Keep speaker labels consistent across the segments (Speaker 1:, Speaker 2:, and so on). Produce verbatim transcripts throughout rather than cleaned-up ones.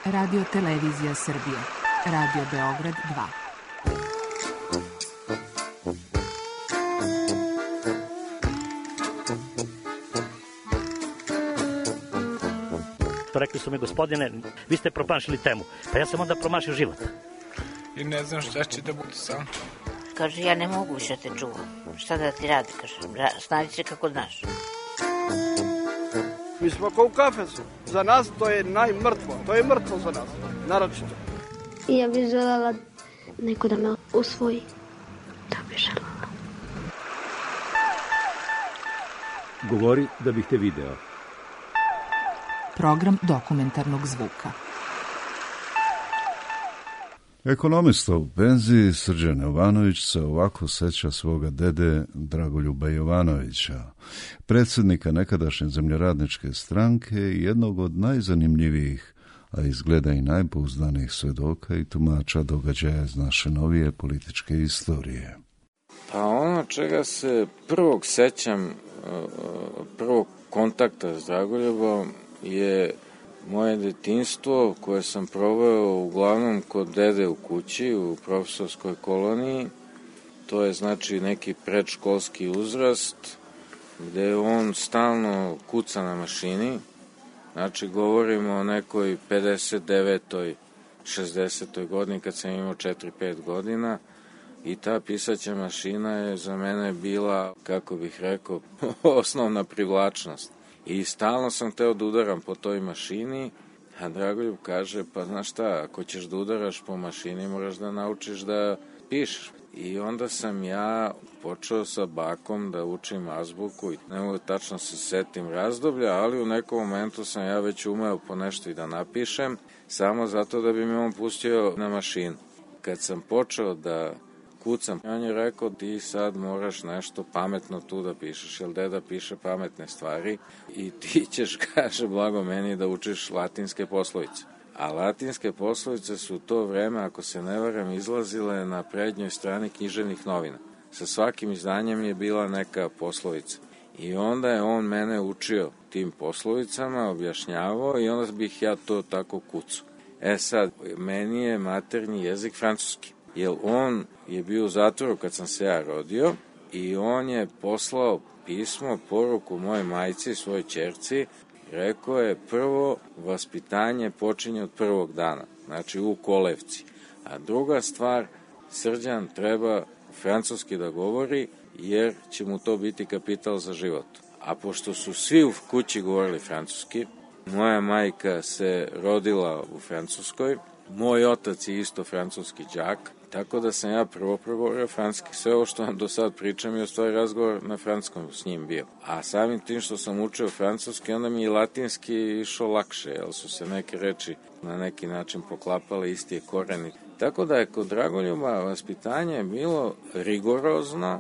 Speaker 1: Radio Televizija Srbije. Radio Beograd dva.
Speaker 2: Rekli su mi, gospodine, vi ste promašili temu. Pa ja sam onda promašio život.
Speaker 3: I ne znam šta će da bude sam.
Speaker 4: Kaže, ja ne mogu više te čuvam. Šta da ti radi, kaže, snađi se kako znaš.
Speaker 5: Mi smo kao u kafesu. Za nas to je najmrtvo. To je mrtvo za nas, naročito.
Speaker 6: Ja bih želela neko da me usvoji. Da bih želela.
Speaker 7: Govori da bih te video.
Speaker 1: Program dokumentarnog zvuka.
Speaker 8: Ekonomista u penziji Srđan Jovanović se ovako seća svoga dede Dragoljuba Jovanovića, predsjednika nekadašnje zemljoradničke stranke i jednog od najzanimljivijih, a izgleda i najpouzdanijih svedoka i tumača događaja iz naše novije političke istorije.
Speaker 9: Pa ono čega se prvog sećam, prvog kontakta s Dragoljubom je moje detinjstvo koje sam proveo uglavnom kod dede u kući u profesorskoj koloniji. To je znači neki predškolski uzrast gde on stalno kuca na mašini. Znači govorimo o nekoj pedeset devetoj šezdesetoj godini kad sam imao četiri pet godina i ta pisaća mašina je za mene bila, kako bih rekao, osnovna privlačnost. I stalno sam hteo da udaram po toj mašini, a Dragoljub kaže, pa znaš šta, ako ćeš da udaraš po mašini, moraš da naučiš da pišeš. I onda sam ja počeo sa bakom da učim azbuku i ne mogu tačno se setim razdoblja, ali u nekom momentu sam ja već umeo po nešto i da napišem, samo zato da bi me on pustio na mašinu. Kad sam počeo da kucam, on je rekao, ti sad moraš nešto pametno tu da pišeš, jer deda piše pametne stvari i ti ćeš, kaže, blago meni, da učiš latinske poslovice. A latinske poslovice su u to vreme, ako se ne varam, izlazile na prednjoj strani književnih novina. Sa svakim izdanjem je bila neka poslovica. I onda je on mene učio tim poslovicama, objašnjavao i onda bih ja to tako kucao. E sad, meni je maternji jezik francuski. Jer on je bio u zatvoru kad sam se ja rodio i on je poslao pismo, poruku moje majci, svojoj ćerci, rekao je prvo vaspitanje počinje od prvog dana, znači u kolevci. A druga stvar, Srđan treba francuski da govori jer će mu to biti kapital za život. A pošto su svi u kući govorili francuski, moja majka se rodila u Francuskoj, moj otac je isto francuski đak, tako da sam ja prvo progovorio francuski. Sve ovo što vam do sad pričam je u stvari razgovor na francuskom s njim bio. A samim tim što sam učio francuski, onda mi i latinski išao lakše, jer su se neke reči na neki način poklapale, isti je koreni. Tako da je kod Dragoljuba vaspitanje bilo rigorozno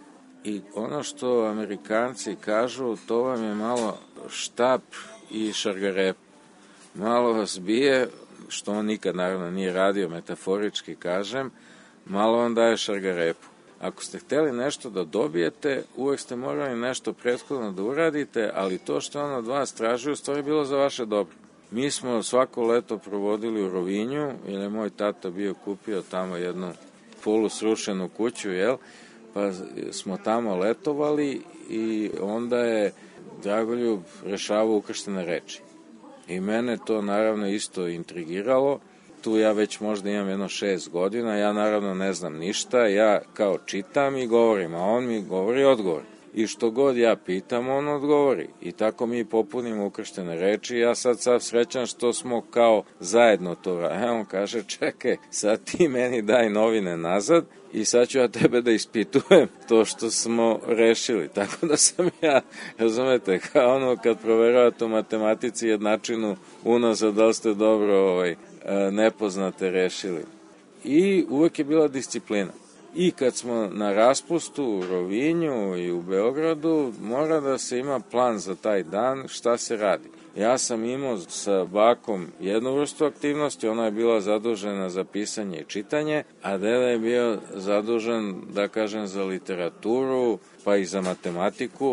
Speaker 9: i ono što Amerikanci kažu, to vam je malo štap i šargarep. Malo vas bije, što on nikad naravno nije radio, metaforički kažem, malo vam daje šargarepu. Ako ste hteli nešto da dobijete, uvek ste morali nešto prethodno da uradite, ali to što on od vas traži, u stvari bilo za vaše dobro. Mi smo svako leto provodili u Rovinju, jer je moj tata bio kupio tamo jednu polusrušenu kuću, jel? Pa smo tamo letovali i onda je Dragoljub rešavao ukrštene reči. I mene to naravno isto intrigiralo. Tu ja već možda imam jedno šest godina, ja naravno ne znam ništa, ja kao čitam i govorim, a on mi govori odgovor. I što god ja pitam, on odgovori. I tako mi popunimo ukrštene reči. Ja sad sad srećan što smo kao zajedno to radili. On kaže, čekaj, sad ti meni daj novine nazad i sad ću ja tebe da ispitujem to što smo rešili. Tako da sam ja, razumete, kao ono kad proveravate u matematici jednačinu unazad, da li ste dobro ovaj, nepoznate rešili. I uvek je bila disciplina. I kad smo na raspustu u Rovinju i u Beogradu, mora da se ima plan za taj dan, šta se radi. Ja sam imao sa bakom jednu vrstu aktivnosti, ona je bila zadužena za pisanje i čitanje, a deda je bio zadužen, da kažem, za literaturu, pa i za matematiku.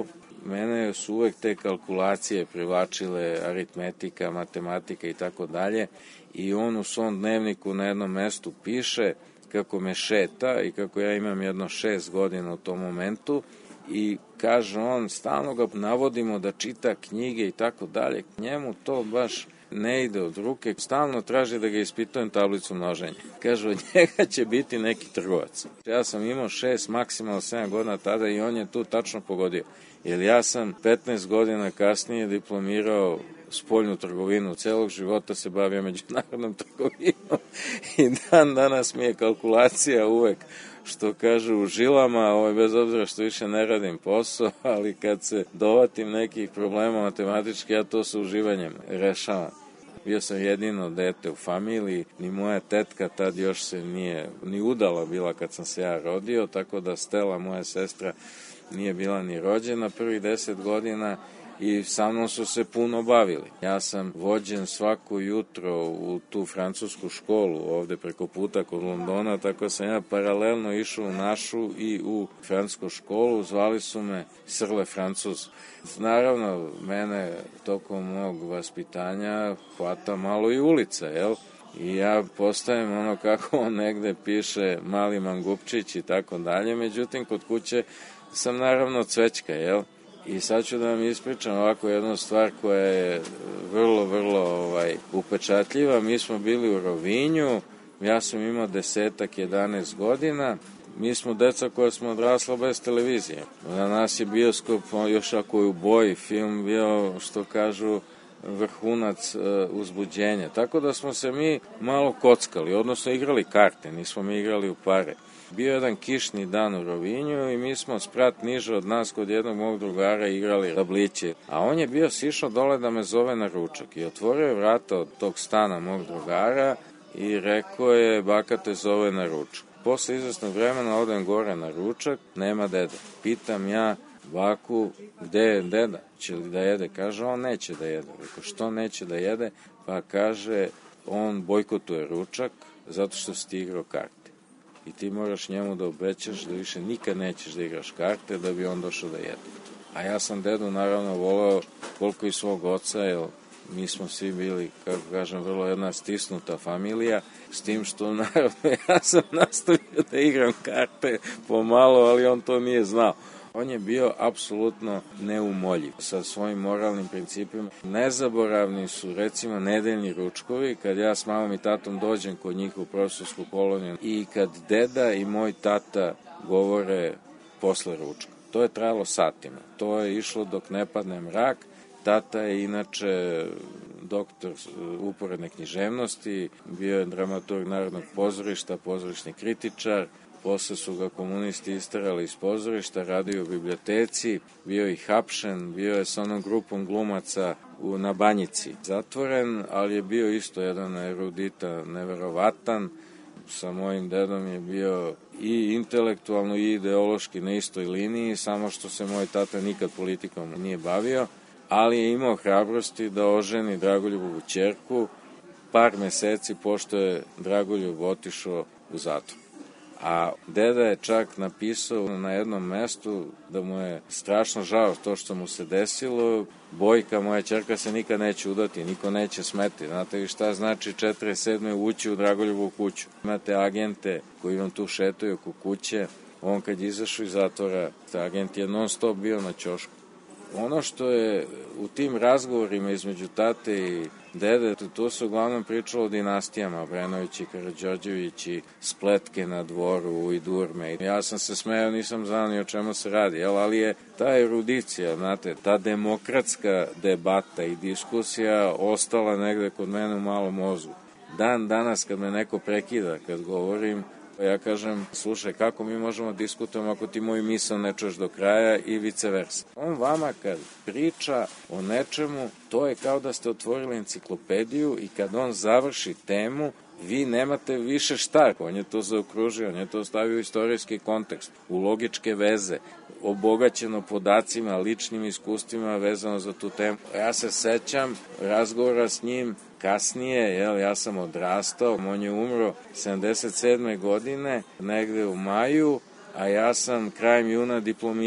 Speaker 9: mene su uvek te kalkulacije privlačile, aritmetika, matematika i tako dalje, i on u svom dnevniku na jednom mestu piše kako me šeta i kako ja imam jedno šest godina u tom momentu, i kaže on, stalno ga navodimo da čita knjige i tako dalje. Njemu to baš ne ide od ruke, stalno traži da ga ispitujem tablicu množenja. Kaže, od njega će biti neki trgovac. Ja sam imao šest, maksimalno sedam godina tada i on je tu tačno pogodio. Jer ja sam petnaest godina kasnije diplomirao spoljnu trgovinu, celog života se bavio međunarodnom trgovinom i dan danas mi je kalkulacija uvek, što kažu, u žilama, ovaj, bez obzira što više ne radim posao, ali kad se dovatim nekih problema matematički, ja to sa uživanjem rešavam. Bio sam jedino dete u familiji, ni moja tetka tad još se nije ni udala bila kad sam se ja rodio, tako da Stela, moja sestra, nije bila ni rođena prvih deset godina i sa mnom su se puno bavili. Ja sam vođen svako jutro u tu francusku školu ovde preko puta kod Londona, tako sam ja paralelno išao u našu i u francusku školu, zvali su me Srle Francuz. Naravno, mene tokom mog vaspitanja hvata malo i ulica, jel? I ja postajem ono kako on negde piše, mali mangupčić i tako dalje, međutim kod kuće sam naravno cvećka, jel? I sad ću da vam ispričam ovako jednu stvar koja je vrlo, vrlo ovaj, upečatljiva. Mi smo bili u Rovinju, ja sam imao desetak, jedanaest godina. Mi smo deca koja smo odrasla bez televizije. Na nas je bioskop, još ako je u boji, film bio, što kažu, vrhunac uh, uzbuđenja. Tako da smo se mi malo kockali, odnosno igrali karte, nismo mi igrali u pare. Bio je jedan kišni dan u Rovinju i mi smo sprat niže od nas kod jednog mog drugara igrali rabliće. A on je bio sišao dole da me zove na ručak i otvorio je vrata od tog stana mog drugara i rekao je, baka te zove na ručak. Posle izvesnog vremena odem gore na ručak, nema deda. Pitam ja baku, gde je deda? Će li da jede? Kaže, on neće da jede. Rekao, što neće da jede? Pa kaže, on bojkotuje ručak zato što si ti igrao karte. I ti moraš njemu da obećaš da više nikad nećeš da igraš karte da bi on došao da jede. A ja sam dedu naravno voleo koliko i svog oca, jer mi smo svi bili, kako kažem, vrlo jedna stisnuta familija, s tim što naravno ja sam nastavio da igram karte pomalo, ali on to nije znao. On je bio apsolutno neumoljiv sa svojim moralnim principima. Nezaboravni su recimo nedeljni ručkovi, kad ja s mamom i tatom dođem kod njih u profesorsku koloniju i kad deda i moj tata govore posle ručka. To je trajalo satima. To je išlo dok ne padne mrak. Tata je inače doktor uporedne književnosti, bio je dramaturg Narodnog pozorišta, pozorišni kritičar. Posle su ga komunisti isterali iz pozorišta, radio u biblioteci, bio i hapšen, bio je sa onom grupom glumaca u, na Banjici zatvoren, ali je bio isto jedan erudita neverovatan. Sa mojim dedom je bio i intelektualno i ideološki na istoj liniji, samo što se moj tata nikad politikom nije bavio, ali je imao hrabrosti da oženi Dragoljubovu ćerku par meseci pošto je Dragoljub otišao u zatvor. A deda je čak napisao na jednom mestu da mu je strašno žao to što mu se desilo. Bojka, moja ćerka, se nikad neće udati, niko neće smeti. Znate li šta znači četrdeset sedme ući u Dragoljubovu kuću? Imate agente koji vam tu šetaju oko kuće. On kad je izašao iz zatvora, taj agent je non stop bio na ćošku. Ono što je u tim razgovorima između tate i dede, to se uglavnom pričalo o dinastijama, Obrenović i Karađorđević i spletke na dvoru i durme. Ja sam se smejao, nisam znao ni o čemu se radi, jel? Ali je ta erudicija, znate, ta demokratska debata i diskusija ostala negde kod mene u malom mozgu. Dan danas kad me neko prekida, kad govorim, ja kažem, slušaj, kako mi možemo diskutujemo ako ti moju misao ne čuješ do kraja i vice versa. On vama kad priča o nečemu, to je kao da ste otvorili enciklopediju i kad on završi temu, vi nemate više šta. On je to zaokružio, on je to stavio u istorijski kontekst, u logičke veze, obogaćeno podacima, ličnim iskustvima vezano za tu temu. Ja se sećam razgovora s njim kasnije, jel, ja sam odrastao, on je umro sedamdeset sedme godine, negde u maju, a ja sam krajem juna diplomirao.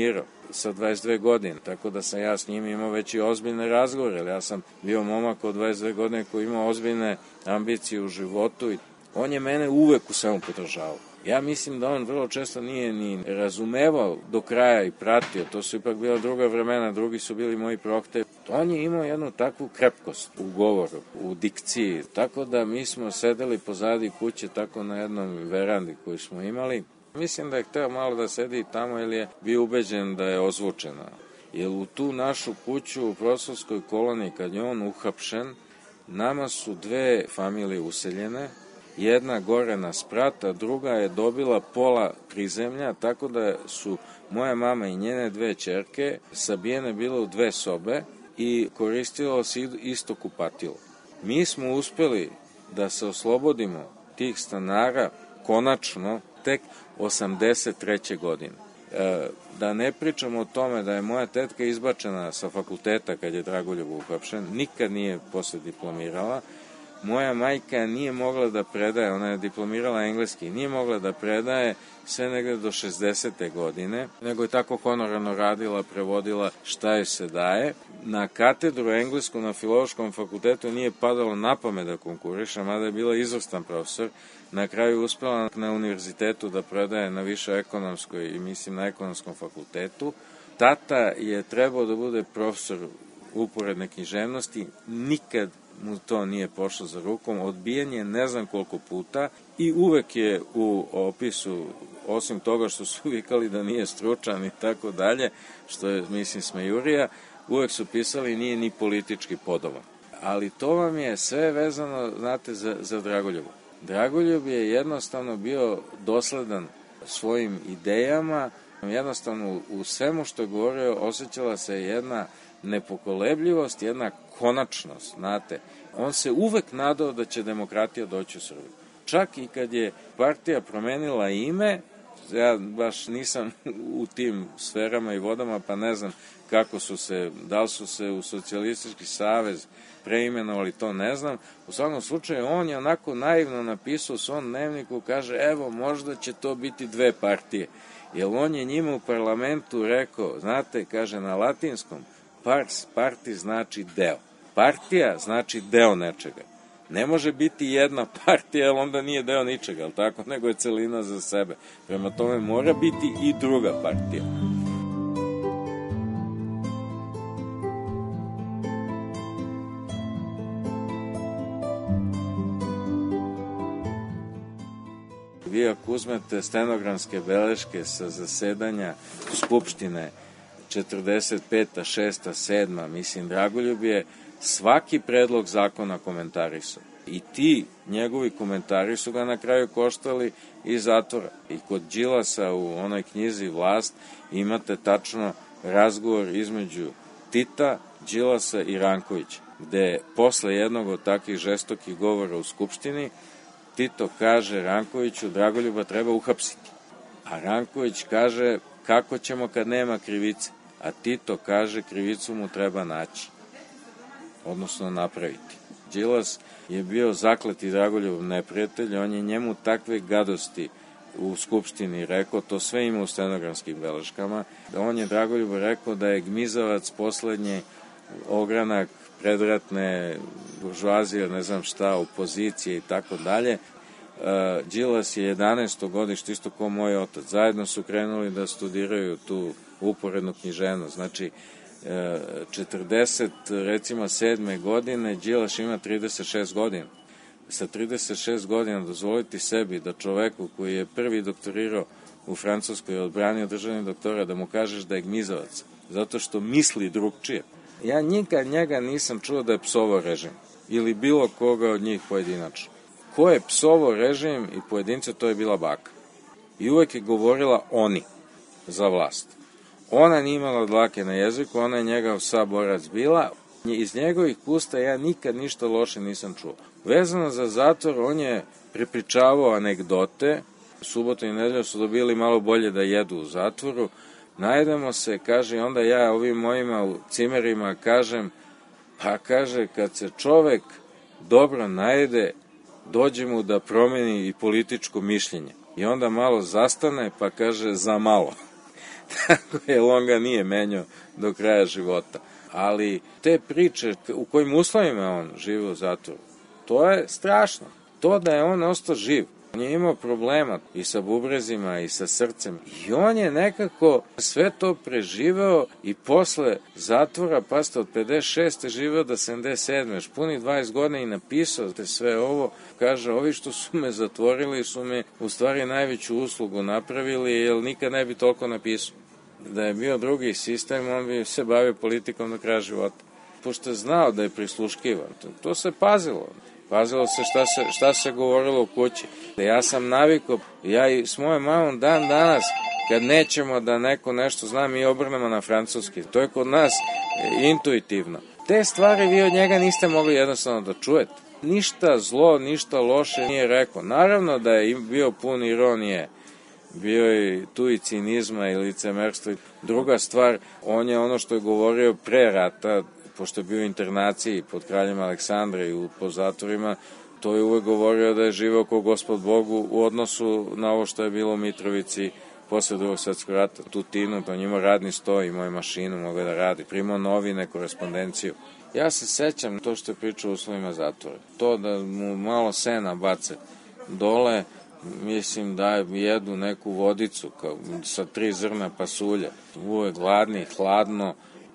Speaker 9: sa dvadeset dve godine, tako da sam ja s njim imao već i ozbiljne razgovore, ali ja sam bio momak od dvadeset dve godine koji ima ozbiljne ambicije u životu i on je mene uvek u svemu podržavao. Ja mislim da on vrlo često nije ni razumevao do kraja i pratio, to su ipak bila druga vremena, drugi su bili moji prohte. On je imao jednu takvu krepkost u govoru, u dikciji, tako da mi smo sedeli pozadi kuće tako na jednom verandi koju smo imali. Mislim da je hteo malo da sedi tamo ili je bio ubeđen da je ozvučena. Jer u tu našu kuću u Prosovskoj koloniji, kad je on uhapšen, nama su dve familije useljene, jedna gore na sprat, a druga je dobila pola prizemlja, tako da su moja mama i njene dve ćerke sabijene bile u dve sobe i koristilo se isto kupatilo. Mi smo uspeli da se oslobodimo tih stanara konačno tek osamdeset treće godine. E, da ne pričamo o tome da je moja tetka izbačena sa fakulteta kad je Dragoljub uhapšen, nikad nije posle diplomirala. Moja majka nije mogla da predaje, ona je diplomirala engleski, nije mogla da predaje sve negde do šezdesete godine, nego je tako honorarno radila, prevodila šta joj se daje. Na katedru englesku na Filološkom fakultetu nije padalo na pamet da konkuriše, mada je bila izvrstan profesor. Na kraju uspela na univerzitetu da predaje na više ekonomskoj i mislim na ekonomskom fakultetu. Tata je trebao da bude profesor uporedne književnosti, nikad mu to nije pošlo za rukom, odbijen je ne znam koliko puta i uvek je u opisu, osim toga što su vikali da nije stručan i tako dalje, što je, mislim, smejurija, uvek su pisali nije ni politički podoban. Ali to vam je sve vezano, znate, za, za Dragoljuba. Dragoljub je jednostavno bio dosledan svojim idejama, jednostavno u svemu što je govorio osjećala se jedna nepokolebljivost, jedna konačnost, znate. On se uvek nadao da će demokratija doći u Srbiju. Čak i kad je partija promenila ime, ja baš nisam u tim sferama i vodama, pa ne znam kako su se, da li su se u Socijalistički savez preimenovali, to ne znam. U svakom slučaju, on je onako naivno napisao u svom dnevniku, kaže, evo, možda će to biti dve partije. Jer on je njima u parlamentu rekao, znate, kaže na latinskom, pars, parti znači deo. Partija znači deo nečega. Ne može biti jedna partija, jer onda nije deo ničega, ali tako, nego je celina za sebe. Prema tome mora biti i druga partija. Vi ako uzmete stenogramske beleške sa zasedanja Skupštine četrdeset peta, šesta, sedma, mislim, Dragoljub je svaki predlog zakona komentarisao. I ti njegovi komentari su ga na kraju koštali i zatvora. I kod Đilasa u onoj knjizi Vlast imate tačno razgovor između Tita, Đilasa i Rankovića, gde posle jednog od takvih žestokih govora u Skupštini Tito kaže Rankoviću, Dragoljuba treba uhapsiti. A Ranković kaže, kako ćemo kad nema krivice? A Tito kaže, krivicu mu treba naći, odnosno napraviti. Đilas je bio zakleti Dragoljubov neprijatelj, on je njemu takve gadosti u Skupštini rekao, to sve ima u stenogramskim beleškama, da on je Dragoljub rekao da je gmizavac poslednji ogranak predratne buržuazije, ne znam šta, opozicije i tako dalje. Đilas je jedanaesto godište, isto kao moj otac. Zajedno su krenuli da studiraju tu uporednu književnost. Znači, četrdeset, recimo, sedme godine, Đilas ima trideset šest godina. Sa trideset šest godina dozvoliti sebi da čoveku koji je prvi doktorirao u Francuskoj odbranio državni doktora, da mu kažeš da je gmizavac, zato što misli drugčije. Ja nikad njega nisam čuo da je psovao režim ili bilo koga od njih pojedinačno. Ko je psovao režim i pojedince, to je bila baka. I uvek je govorila oni za vlast. Ona nije imala dlake na jeziku, ona je njegov saborac bila. Iz njegovih usta ja nikad ništa loše nisam čuo. Vezano za zatvor, on je prepričavao anegdote. Subota i nedelja su dobili malo bolje da jedu u zatvoru. Najedemo se, kaže, onda ja ovim mojima u cimerima kažem, pa kaže, kad se čovek dobro najede, dođe mu da promeni i političko mišljenje. I onda malo zastane, pa kaže, za malo. tako je, on ga nije menjao do kraja života. Ali te priče u kojim uslovima on živi u zatvoru, to je strašno. To da je on ostao živ, on je imao problema i sa bubrezima i sa srcem. I on je nekako sve to preživeo i posle zatvora, pa ste od pedeset šeste živeo do sedamdeset sedme još puni dvadeset godina i napisao te sve ovo. Kaže, ovi što su me zatvorili su me u stvari najveću uslugu napravili, jer nikad ne bi toliko napisao. Da je bio drugi sistem, on bi se bavio politikom do kraja života. Pošto je znao da je prisluškivan, to, to se pazilo. Pazilo se šta, se šta se govorilo u kući. Ja sam navikao, ja i s mojom mamom dan danas, kad nećemo da neko nešto zna, mi obrnemo na francuski. To je kod nas intuitivno. Te stvari vi od njega niste mogli jednostavno da čujete. Ništa zlo, ništa loše nije rekao. Naravno da je bio pun ironije, bio je tu i cinizma i licemerstva. Druga stvar, on je ono što je govorio pre rata, pošto je bio u internaciji pod kraljem Aleksandra i po zatvorima, to je uvek govorio da je živeo kao gospod Bogu u odnosu na ovo što je bilo u Mitrovici posle drugog svetskog rata, Tutinu, pa njima radni sto, imao je mašinu, mogao da radi, primao novine, korespondenciju. Ja se sećam to što je pričao u uslovima zatvora. To da mu malo sena bace dole, mislim da jedu neku vodicu kao, sa tri zrna pasulja, uvek gladni, hladno,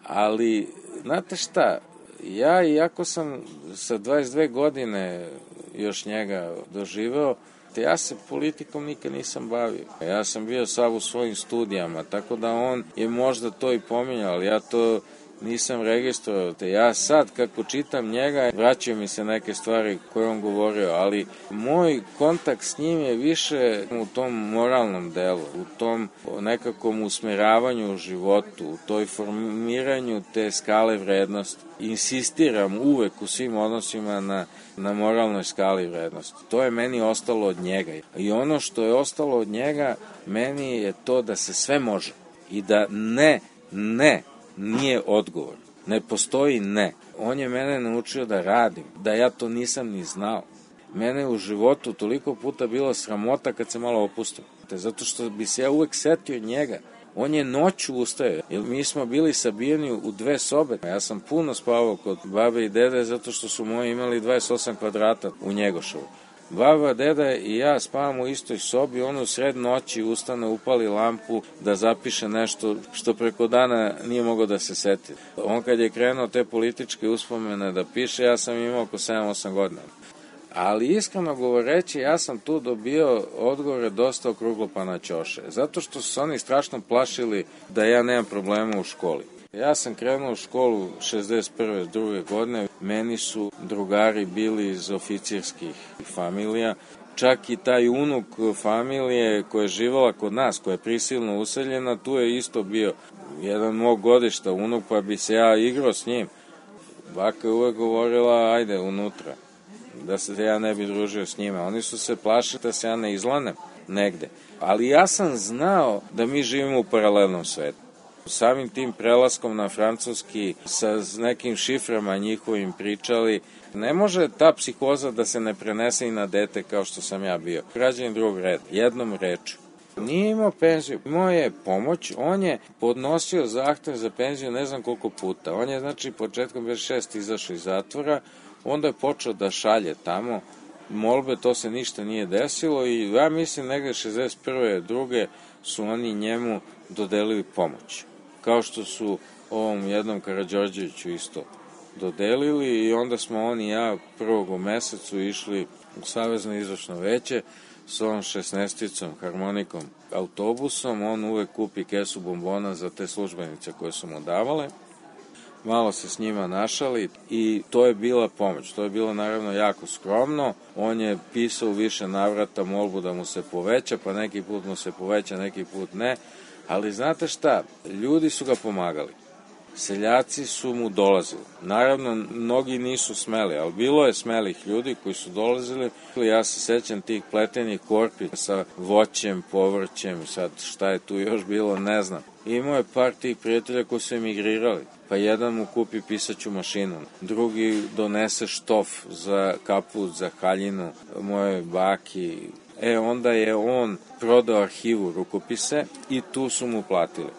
Speaker 9: ali znate šta, ja iako sam sa dvadeset dve godine još njega doživeo, te ja se politikom nikad nisam bavio. Ja sam bio sav u svojim studijama, tako da on je možda to i pominjao, ali ja to nisam registrovao. Te ja sad, kako čitam njega, vraćaju mi se neke stvari koje on govorio, ali moj kontakt s njim je više u tom moralnom delu, u tom nekakvom usmeravanju u životu, u toj formiranju te skale vrednosti. Insistiram uvek u svim odnosima na, na moralnoj skali vrednosti. To je meni ostalo od njega. I ono što je ostalo od njega, meni je to da se sve može. I da ne, ne, nije odgovor. Ne postoji ne. On je mene naučio da radim, da ja to nisam ni znao. Mene u životu toliko puta bilo sramota kad se malo opustim. Zato što bi se ja uvek setio njega. On je noću ustaje, jer mi smo bili sabijeni u dve sobe. Ja sam puno spavao kod babe i dede zato što su moji imali dvadeset osam kvadrata u Njegoševu. Baba, deda i ja spavamo u istoj sobi, on u sred noći ustane, upali lampu da zapiše nešto što preko dana nije mogao da se seti. On kad je krenuo te političke uspomene da piše, ja sam imao oko sedam osam godina. Ali iskreno govoreći, ja sam tu dobio odgovore dosta okruglo na ćoše, zato što su se oni strašno plašili da ja nemam problema u školi. Ja sam krenuo u školu šezdeset prve druge godine, meni su drugari bili iz oficirskih familija, čak i taj unuk familije koja je živala kod nas, koja je prisilno useljena, tu je isto bio jedan mog godišta unuk, pa bi se ja igrao s njim. Baka je uvek govorila, ajde unutra, da se ja ne bi družio s njima. Oni su se plašili da se ja ne izlanem negde. Ali ja sam znao da mi živimo u paralelnom svetu. Samim tim prelaskom na francuski sa nekim šiframa njihovim pričali, ne može ta psihoza da se ne prenese i na dete kao što sam ja bio. Građanin drugog reda, jednom reču. Nije imao penziju, imao je pomoć, on je podnosio zahtev za penziju ne znam koliko puta. On je znači početkom pedeset šeste izašao iz zatvora, onda je počeo da šalje tamo molbe, to se ništa nije desilo i ja mislim negde šezdeset prve druge su oni njemu dodelili pomoć. Kao što su ovom jednom Karađorđeviću isto dodelili i onda smo on i ja prvog u mesecu išli u Savezno izvršno veće s ovom šesnesticom, harmonikom, autobusom. On uvek kupi kesu bombona za te službenice koje su mu davale. Malo se s njima našali i to je bila pomoć. To je bilo naravno jako skromno. On je pisao u više navrata molbu da mu se poveća, pa neki put mu se poveća, neki put ne. Ali znate šta, ljudi su ga pomagali. Seljaci su mu dolazili. Naravno, mnogi nisu smeli, ali bilo je smelih ljudi koji su dolazili. Ja se sećam tih pletenih korpi sa voćem, povrćem, sad šta je tu još bilo, ne znam. Imao je par tih prijatelja koji su emigrirali. Pa jedan mu kupi pisaću mašinu, drugi donese štof za kaput, za haljinu moje baki. E, onda je on prodao arhivu rukopise i tu su mu platili.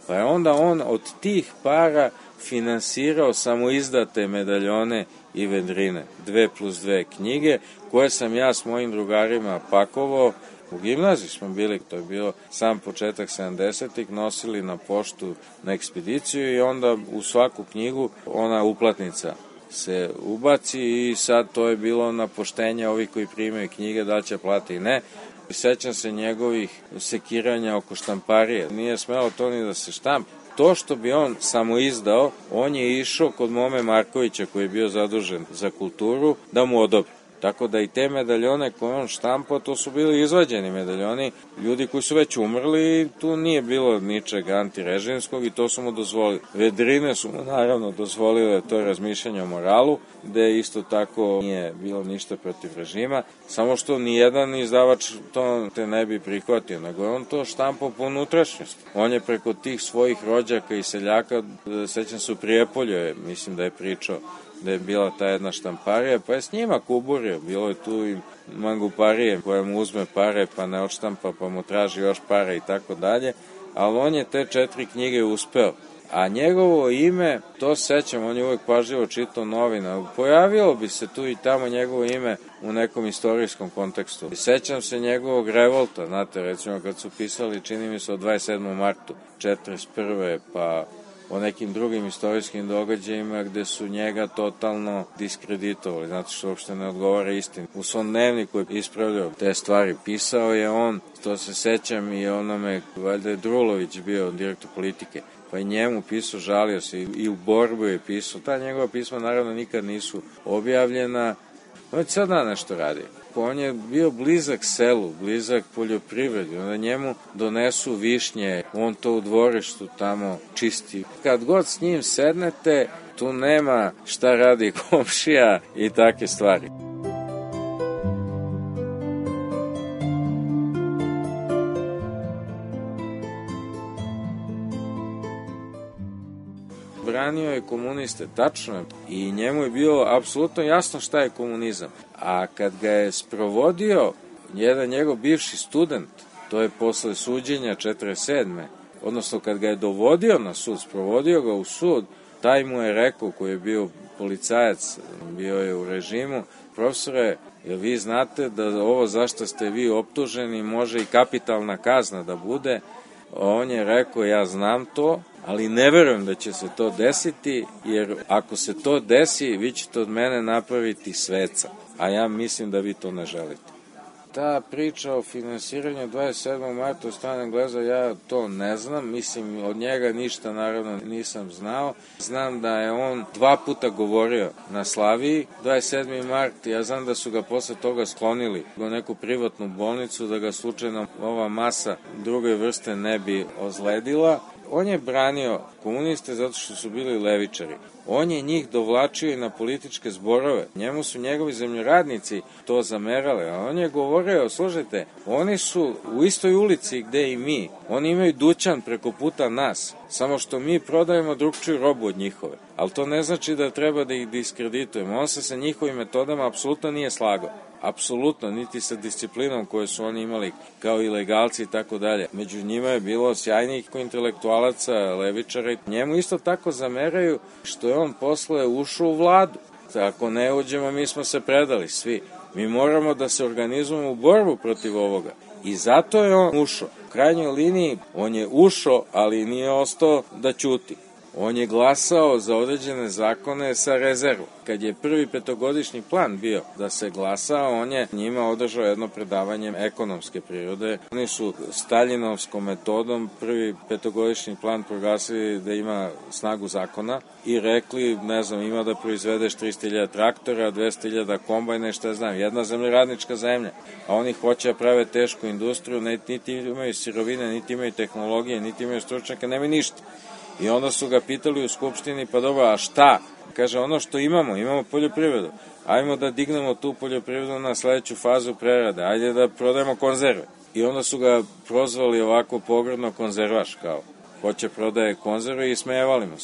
Speaker 9: Pa je onda on od tih para finansirao samoizdate medaljone i vedrine, dve plus dve knjige, koje sam ja s mojim drugarima pakovao. U gimnaziji smo bili, to je bilo sam početak sedamdesetih, nosili na poštu na ekspediciju i onda u svaku knjigu ona uplatnica se ubaci i sad to je bilo na poštenje ovih koji primaju knjige, da li će plati i ne. Sećam se njegovih sekiranja oko štamparije. Nije smelo to ni da se štampa. To što bi on samo izdao, on je išao kod Mome Markovića, koji je bio zadužen za kulturu, da mu odobri. Tako da i te medaljone koje on štampao, to su bili izvađeni medaljoni, ljudi koji su već umrli i tu nije bilo ničeg antirežimskog i to su mu dozvolili. Vedrine su mu naravno dozvolile to razmišljanje o moralu, gde isto tako nije bilo ništa protiv režima, samo što nijedan izdavač to te ne bi prihvatio, nego je on to štampao po unutrašnjosti. On je preko tih svojih rođaka i seljaka, sećam se u Prijepolju, mislim da je pričao, da je bila ta jedna štamparija, pa je s njima kuburio. Bilo je tu i manguparije koja mu uzme pare, pa ne odštampa, pa mu traži još pare i tako dalje, ali on je te četiri knjige uspeo. A njegovo ime, to sećam, on je uvek pažljivo čitao novina, pojavilo bi se tu i tamo njegovo ime u nekom istorijskom kontekstu. Sećam se njegovog revolta, znate, recimo kad su pisali, čini mi se o dvadeset sedmom martu četrdeset prve pa o nekim drugim istorijskim događajima gde su njega totalno diskreditovali, zato što uopšte ne odgovara istini. U svom dnevniku je ispravljao te stvari, pisao je on, to se sećam i onome, valjda je Drulović bio direktor politike, pa i njemu pisao, žalio se i u borbu je pisao. Ta njegova pisma naravno nikad nisu objavljena. On je sad da nešto radi. On je bio blizak selu, blizak poljoprivredi, onda njemu donesu višnje, on to u dvorištu tamo čisti. Kad god s njim sednete, tu nema šta radi komšija i take stvari. Branio je komuniste, tačno je, i njemu je bilo apsolutno jasno šta je komunizam. A kad ga je sprovodio jedan njegov bivši student, to je posle suđenja četrdeset sedme, odnosno kad ga je dovodio na sud, sprovodio ga u sud, taj mu je rekao, koji je bio policajac, bio je u režimu, profesore, jel vi znate da ovo zašto ste vi optuženi može i kapitalna kazna da bude? On je rekao, ja znam to, ali ne verujem da će se to desiti, jer ako se to desi, vi ćete od mene napraviti sveca, a ja mislim da vi to ne želite. Ta priča o finansiranju dvadeset sedmog marta od strane Engleza, ja to ne znam, mislim, od njega ništa naravno nisam znao. Znam da je on dva puta govorio na Slaviji, dvadeset sedmi mart, ja znam da su ga posle toga sklonili u neku privatnu bolnicu, da ga slučajno ova masa druge vrste ne bi ozledila. On je branio komuniste zato što su bili levičari. On je njih dovlačio i na političke zborove. Njemu su njegovi zemljoradnici to zamerali, a on je govorio, slušajte, oni su u istoj ulici gde i mi. Oni imaju dućan preko puta nas, samo što mi prodajemo drugčiju robu od njihove. Ali to ne znači da treba da ih diskreditujemo. On se sa njihovim metodama apsolutno nije slagao. Apsolutno, niti sa disciplinom koju su oni imali kao i legalci i tako dalje. Među njima je bilo sjajnih intelektualaca, levičara. Njemu isto tako zameraju što je on posle ušao u vladu. Ako ne uđemo, mi smo se predali svi. Mi moramo da se organizujemo u borbu protiv ovoga. I zato je on ušao. U krajnjoj liniji on je ušao, ali nije ostao da ćuti. On je glasao za određene zakone sa rezervom. Kad je prvi petogodišnji plan bio da se glasa, on je njima održao jedno predavanje ekonomske prirode. Oni su staljinovskom metodom prvi petogodišnji plan proglasili da ima snagu zakona i rekli, ne znam, ima da proizvedeš tristo hiljada traktora, dvesta hiljada kombajna, šta znam, jedna zemljoradnička zemlja. A oni hoće da prave tešku industriju, niti imaju sirovine, niti imaju tehnologije, niti imaju stručnjaka, nemaju ništa. I onda su ga pitali u skupštini, pa dobro, a šta? Kaže, ono što imamo, imamo poljoprivredu. Ajmo da dignemo tu poljoprivredu na sledeću fazu prerade. Ajde da prodajemo konzerve. I onda su ga prozvali ovako pogrdno konzervaš, kao. Hoće prodaje konzerve i smejevali mu se.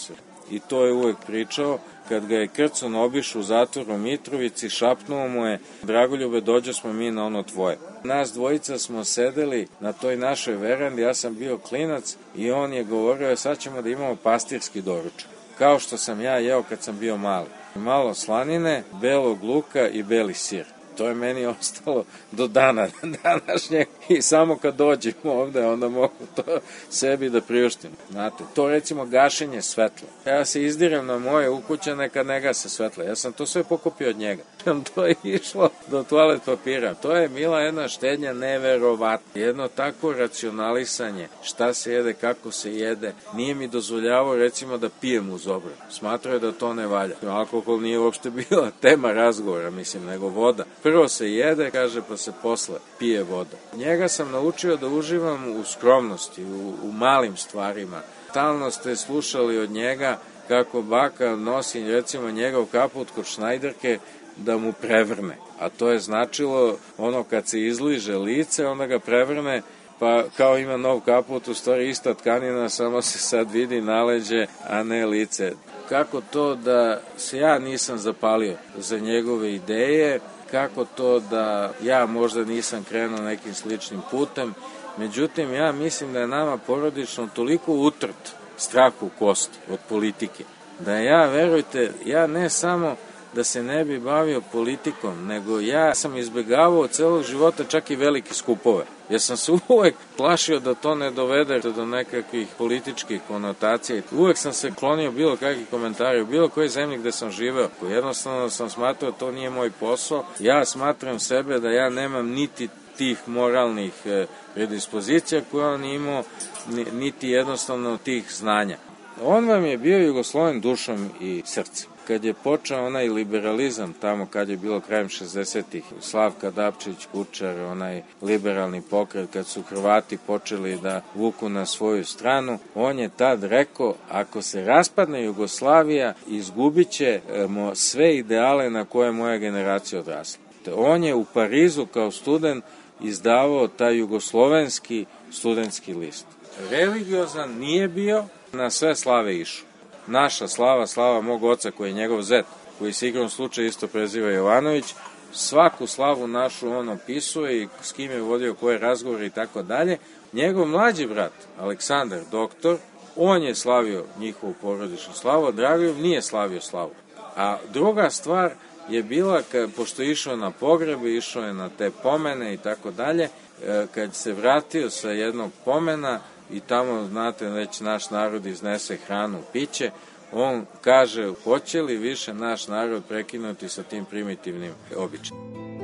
Speaker 9: i to je uvek pričao, kad ga je Krcun obišao u zatvoru u Mitrovici, šapnuo mu je: Dragoljube, dođo smo mi na ono tvoje. Nas dvojica smo sedeli na toj našoj verandi, ja sam bio klinac i on je govorio: sad ćemo da imamo pastirski doručak, kao što sam ja jeo kad sam bio mali. Malo slanine, belog luka i beli sir. To je meni ostalo do dana današnjeg i samo kad dođem ovde onda mogu to sebi da priuštim. Znate, to recimo gašenje svetla. Ja se izdirem na moje ukućane kad ne gase svetla. Ja sam to sve pokupio od njega. To je išlo do toalet papira. To je bila jedna štednja neverovatna. Jedno tako racionalisanje šta se jede, kako se jede. Nije mi dozvoljavao recimo da pijem uz obrok. Smatrao je da to ne valja. Alkohol nije uopšte bila tema razgovora, mislim, nego voda. Prvo se jede, kaže, pa se posle pije voda. Njega sam naučio da uživam u skromnosti, u, u malim stvarima. Stalno ste slušali od njega kako baka nosi recimo njegov kaput kod šnajderke da mu prevrne. A to je značilo ono kad se izliže lice, onda ga prevrne, pa kao ima nov kaput, u stvari ista tkanina, samo se sad vidi naleđe, a ne lice. Kako to da se ja nisam zapalio za njegove ideje, kako to da ja možda nisam krenuo nekim sličnim putem. Međutim, ja mislim da je nama porodično toliko utrt strah u kost od politike, da ja, verujte, ja ne samo da se ne bi bavio politikom, nego ja sam izbegavao celog života čak i velike skupove. Ja sam se uvek plašio da to ne dovede do nekakvih političkih konotacija. Uvek sam se klonio bilo kakvih komentara u bilo kojoj zemlji gde sam živeo. Jednostavno sam smatrao to nije moj posao. Ja smatram sebe da ja nemam niti tih moralnih predispozicija koje on imao, niti jednostavno tih znanja. On vam je bio Jugosloven dušom i srcem. Kad je počeo onaj liberalizam tamo, kad je bilo krajem šezdesetih, Slavka Dapčić, Kučar, onaj liberalni pokret, kad su Hrvati počeli da vuku na svoju stranu, on je tad rekao: ako se raspadne Jugoslavija, izgubit ćemo sve ideale na koje moja generacija odrasla. On je u Parizu kao student izdavao taj jugoslovenski studentski list. Religiozan nije bio, na sve slave išao. Naša slava, slava mog oca koji je njegov zet, koji se igrom slučaju isto preziva Jovanović, svaku slavu našu on opisuje i s kim je vodio koje razgovore i tako dalje. Njegov mlađi brat, Aleksandar, doktor, on je slavio njihovu porodičnu slavu, a Dragoljub nije slavio slavu. A druga stvar je bila, pošto je išao na pogrebe, išao je na te pomene i tako dalje, kad se vratio sa jednog pomena i tamo, znate, već naš narod iznese hranu, piće, on kaže: hoće li više naš narod prekinuti sa tim primitivnim običajem?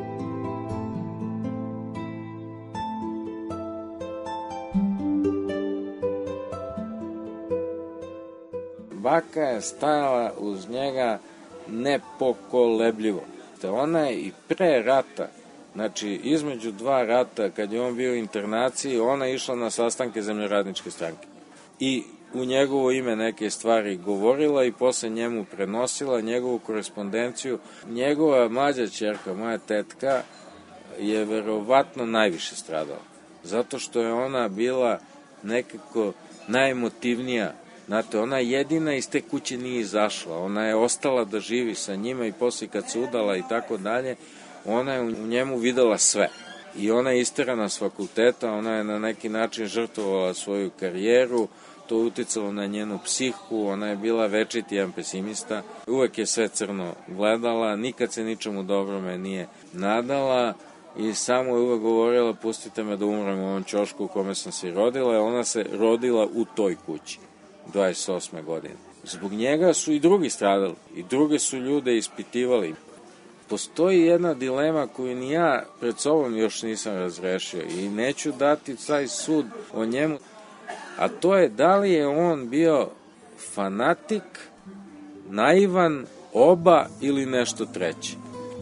Speaker 9: Baka je stajala uz njega nepokolebljivo. Ona je i pre rata, znači između dva rata, kad je on bio u internaciji, ona je išla na sastanke Zemljoradničke stranke i u njegovo ime neke stvari govorila i posle njemu prenosila njegovu korespondenciju. Njegova mlađa ćerka, moja tetka, je verovatno najviše stradala, zato što je ona bila nekako najemotivnija. Znate, ona jedina iz te kuće nije izašla, ona je ostala da živi sa njima i posle kad se udala i tako dalje, ona je u njemu videla sve. I ona je isterana s fakulteta, ona je na neki način žrtvovala svoju karijeru, to uticalo na njenu psihu, ona je bila večiti jedan pesimista, uvek je sve crno gledala, nikad se ničemu dobrome nije nadala i samo je uvek govorila: pustite me da umrem u ovom ćošku u kome sam se rodila, i ona se rodila u toj kući, dvadeset osme godine. Zbog njega su i drugi stradali, i druge su ljude ispitivali. Postoji jedna dilema koju ni ja pred sobom još nisam razrešio i neću dati taj sud o njemu, a to je da li je on bio fanatik, naivan, oba ili nešto treće.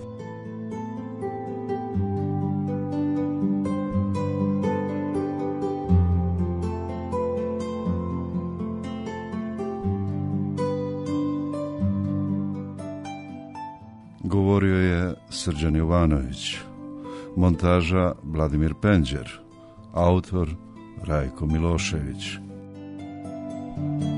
Speaker 8: Govorio je Srđan Jovanović, montaža Vladimir Penđer, autor Rajko Milošević.